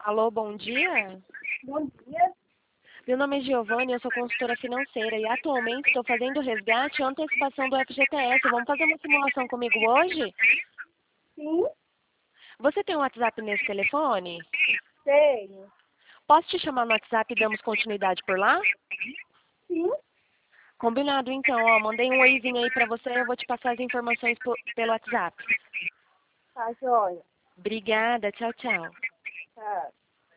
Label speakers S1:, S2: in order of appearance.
S1: Alô, bom dia.
S2: Bom dia.
S1: Meu nome é Giovanni, eu sou consultora financeira e atualmente estou fazendo resgate e antecipação do FGTS. Vamos fazer uma simulação comigo hoje?
S2: Sim,
S1: Você tem um WhatsApp nesse telefone?
S2: tenho.
S1: Posso te chamar no WhatsApp e damos continuidade por lá?
S2: Sim,
S1: Combinado então, ó. Mandei um oizinho aí pra você, eu vou te passar as informações pelo WhatsApp.
S2: tá joia.
S1: Obrigada, tchau, tchau.
S2: Tá.